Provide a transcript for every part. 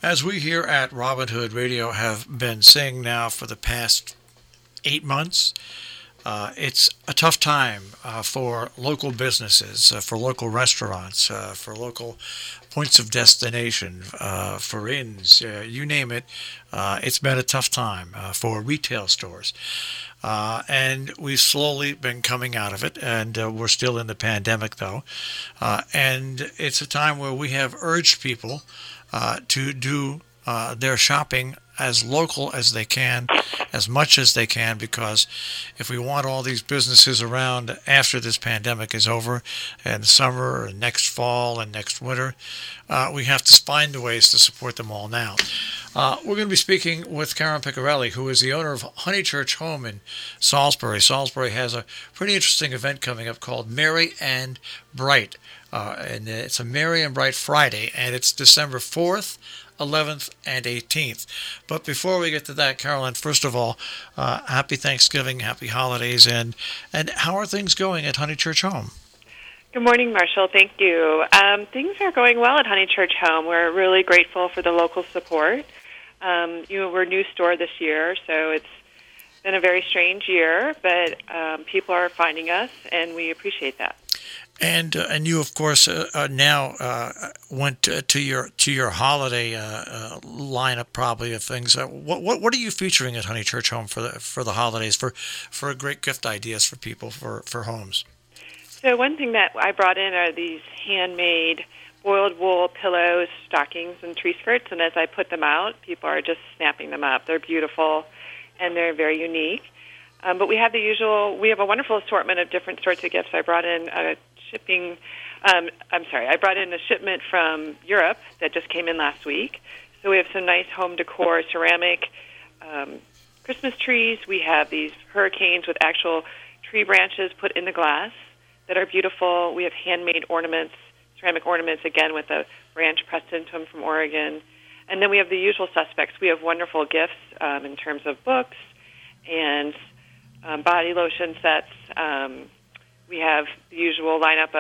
As we here at Robin Hood Radio have been saying now for the past 8 months, it's a tough time for local businesses, for local restaurants, for local points of destination, for inns, you name it. It's been a tough time for retail stores. And we've slowly been coming out of it, and we're still in the pandemic, though. And it's a time where we have urged people to do their shopping as local as they can, as much as they can, because if we want all these businesses around after this pandemic is over, and summer, and next fall, and next winter, we have to find ways to support them all now. We're going to be speaking with Karen Piccarelli, who is the owner of Honeychurch Home in Salisbury. Salisbury has a pretty interesting event coming up called Merry and Bright. And it's a Merry and Bright Friday, and it's December 4th, 11th, and 18th. But before we get to that, Carolyn, first of all, happy Thanksgiving, happy holidays, and how are things going at Honeychurch Home? Good morning, Marshall. Thank you. Things are going well at Honeychurch Home. We're really grateful for the local support. We're a new store this year, so it's been a very strange year, but people are finding us, and we appreciate that. And you, of course, now went to your holiday lineup, probably, of things. What are you featuring at Honeychurch Home for the holidays, for great gift ideas for people for homes? So one thing that I brought in are these handmade boiled wool pillows, stockings, and tree skirts. And as I put them out, people are just snapping them up. They're beautiful, and they're very unique. But we have we have a wonderful assortment of different sorts of gifts. I brought in I brought in a shipment from Europe that just came in last week. So we have some nice home decor, ceramic Christmas trees. We have these hurricanes with actual tree branches put in the glass that are beautiful. We have handmade ornaments, ceramic ornaments, again, with a branch pressed into them from Oregon. And then we have the usual suspects. We have wonderful gifts in terms of books and body lotion sets. We have the usual lineup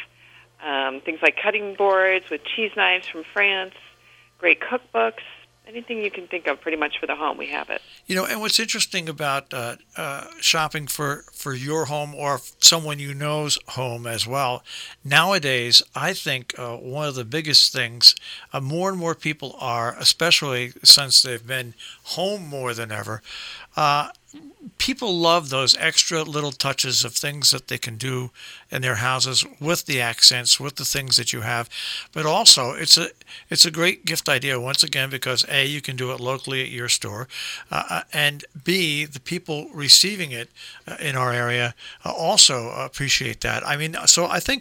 of things like cutting boards with cheese knives from France, great cookbooks, anything you can think of pretty much for the home, we have it. And what's interesting about shopping for your home or someone you know's home as well, nowadays, I think one of the biggest things, more and more people are, especially since they've been home more than ever, people love those extra little touches of things that they can do in their houses with the accents, with the things that you have. But also, it's a great gift idea, once again, because A, you can do it locally at your store, and B, the people receiving it in our area also appreciate that. I mean, so I think,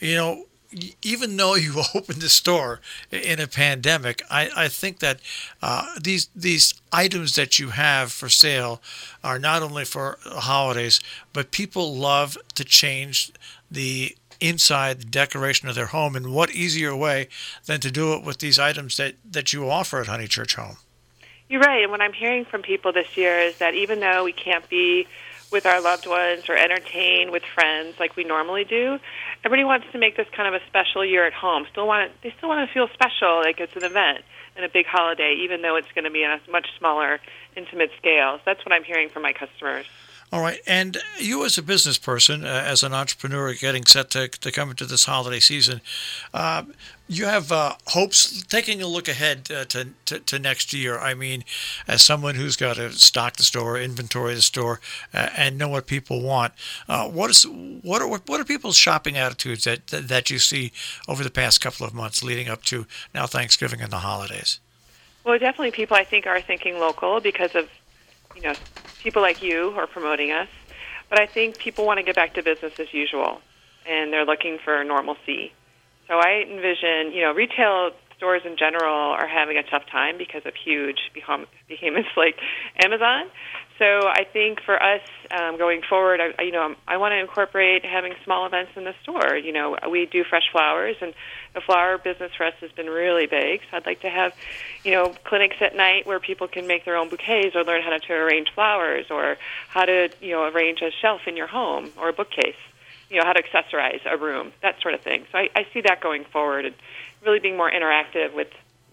even though you opened the store in a pandemic, I think that these items that you have for sale are not only for the holidays, but people love to change the inside, the decoration of their home, and what easier way than to do it with these items that you offer at Honeychurch Home? You're right, and what I'm hearing from people this year is that even though we can't be with our loved ones or entertain with friends like we normally do, everybody wants to make this kind of a special year at home. They still want to feel special, like it's an event and a big holiday, even though it's going to be on a much smaller, intimate scale. So that's what I'm hearing from my customers. All right, and you as a business person, as an entrepreneur getting set to come into this holiday season, you have hopes, taking a look ahead to next year. I mean, as someone who's got to stock the store, inventory the store, and know what people want, what are people's shopping attitudes that you see over the past couple of months leading up to now Thanksgiving and the holidays? Well, definitely people, I think, are thinking local because of people like you who are promoting us. But I think people want to get back to business as usual, and they're looking for normalcy. So I envision, retail stores in general are having a tough time because of huge behemoths like Amazon. So I think for us going forward, I want to incorporate having small events in the store. We do fresh flowers, and the flower business for us has been really big. So I'd like to have, clinics at night where people can make their own bouquets or learn how to arrange flowers or how to, arrange a shelf in your home or a bookcase, how to accessorize a room, that sort of thing. So I see that going forward and really being more interactive with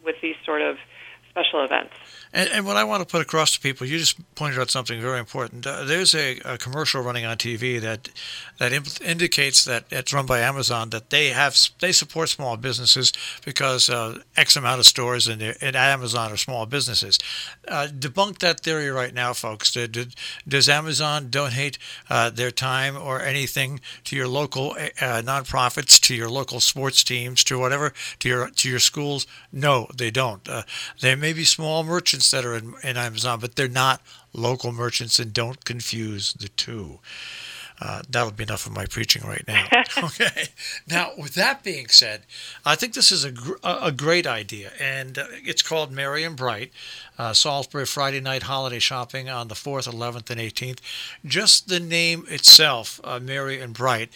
with these sort of special events. And what I want to put across to people, you just pointed out something very important. There's a commercial running on TV that indicates that it's run by Amazon, that they support small businesses because X amount of stores in Amazon are small businesses. Debunk that theory right now, folks. Does Amazon donate their time or anything to your local nonprofits, to your local sports teams, to whatever, to your schools? No, they don't. There may be small merchants that are in Amazon, but they're not local merchants, and don't confuse the two. That'll be enough of my preaching right now. Okay. Now, with that being said, I think this is a great idea, and it's called Merry and Bright, Salisbury Friday Night Holiday Shopping on the 4th, 11th, and 18th. Just the name itself, Merry and Bright,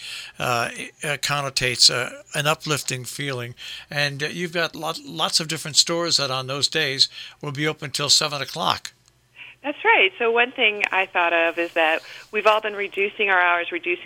connotates an uplifting feeling, and you've got lots of different stores that on those days will be open till 7 o'clock. That's right. So one thing I thought of is that we've all been reducing our hours,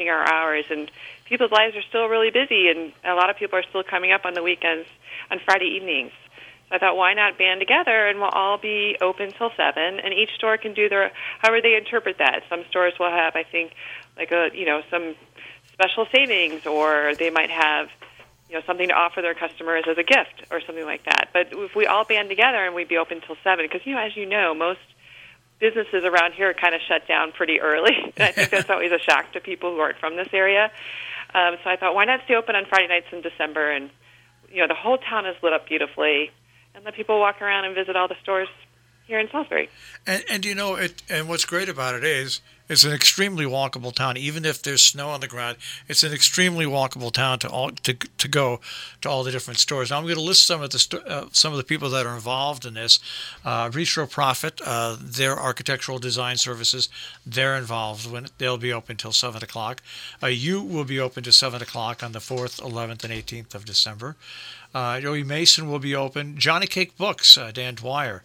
and people's lives are still really busy, and a lot of people are still coming up on the weekends, on Friday evenings. So I thought, why not band together, and we'll all be open till 7, and each store can do however they interpret that. Some stores will have, I think, like some special savings, or they might have something to offer their customers as a gift or something like that. But if we all band together and we'd be open till 7, because as you know, most businesses around here kind of shut down pretty early. And I think that's always a shock to people who aren't from this area. So I thought, why not stay open on Friday nights in December? And, the whole town is lit up beautifully. And let people walk around and visit all the stores here in Salisbury. And and what's great about it is it's an extremely walkable town. Even if there's snow on the ground, it's an extremely walkable town to go to all the different stores. Now I'm going to list some of the people that are involved in this. Retro Profit, their architectural design services, they're involved. They'll be open till 7 o'clock. You will be open to 7 o'clock on the 4th, 11th, and 18th of December. Joey Mason will be open. Johnny Cake Books, Dan Dwyer.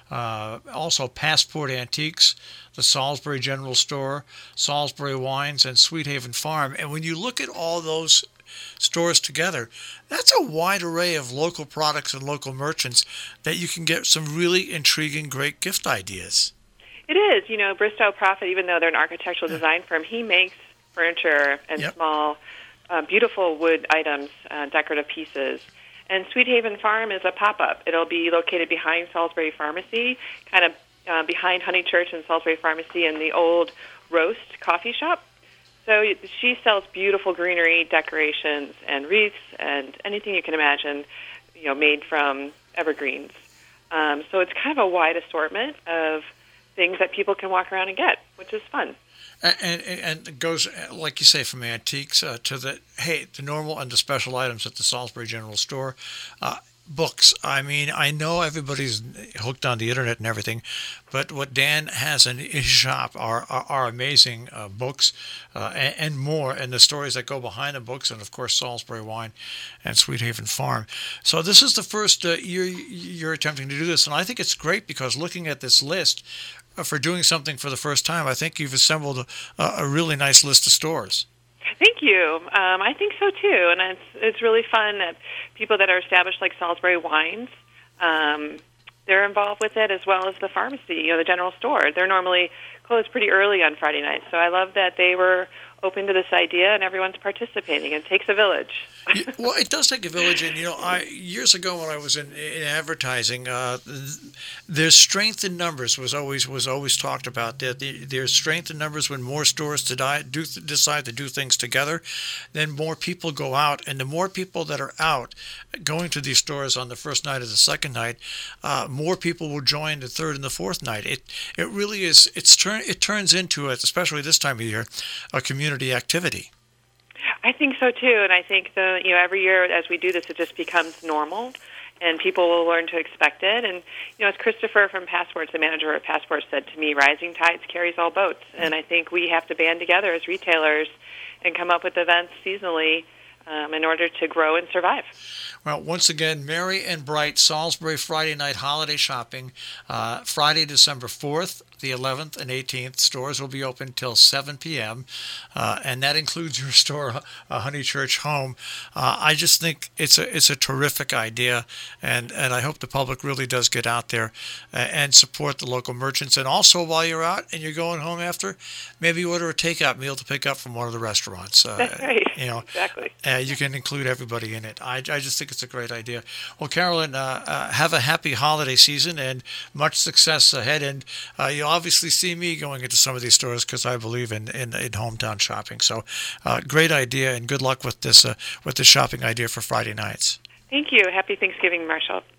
Also Passport Antiques, the Salisbury General Store, Salisbury Wines, and Sweet Haven Farm. And when you look at all those stores together, that's a wide array of local products and local merchants that you can get some really intriguing, great gift ideas. It is. Bristow Profit, even though they're an architectural design firm, he makes furniture and small, beautiful wood items, decorative pieces. And Sweet Haven Farm is a pop-up. It'll be located behind Salisbury Pharmacy, kind of behind Honey Church and Salisbury Pharmacy in the old Roast coffee shop. So she sells beautiful greenery, decorations, and wreaths, and anything you can imagine, made from evergreens. So it's kind of a wide assortment of things that people can walk around and get, which is fun. And it goes, like you say, from antiques to the normal and the special items at the Salisbury General Store. Books. I mean, I know everybody's hooked on the internet and everything, but what Dan has in his shop are amazing books and more, and the stories that go behind the books, and of course Salisbury Wine and Sweet Haven Farm. So this is the first year you're attempting to do this, and I think it's great because looking at this list for doing something for the first time, I think you've assembled a really nice list of stores. Thank you. I think so too, and it's really fun that people that are established like Salisbury Wines, they're involved with it, as well as the pharmacy, the general store. They're normally closed pretty early on Friday nights, so I love that they were open to this idea and everyone's participating. It takes a village. Well, it does take a village, and years ago when I was in advertising, there's strength in numbers was always talked about. There's strength in numbers when more stores decide to do things together, then more people go out, and the more people that are out going to these stores on the first night or the second night, more people will join the third and the fourth night. It really is. It turns into, especially this time of year, a community activity. I think so too, and I think every year as we do this, it just becomes normal, and people will learn to expect it. And as Christopher from Passports, the manager of Passports, said to me, "Rising tides carries all boats," and I think we have to band together as retailers and come up with events seasonally in order to grow and survive. Well, once again, Merry and Bright Salisbury Friday Night Holiday Shopping, Friday, December 4th, the 11th, and 18th. Stores will be open till 7 p.m., and that includes your store, Honeychurch Home. I just think it's a terrific idea, and I hope the public really does get out there and support the local merchants. And also, while you're out and you're going home after, maybe order a takeout meal to pick up from one of the restaurants. That's right. Exactly. You can include everybody in it. I just think it's a great idea. Well, Carolyn, have a happy holiday season and much success ahead. And you'll obviously see me going into some of these stores because I believe in hometown shopping. So great idea, and good luck with this shopping idea for Friday nights. Thank you. Happy Thanksgiving, Marshall.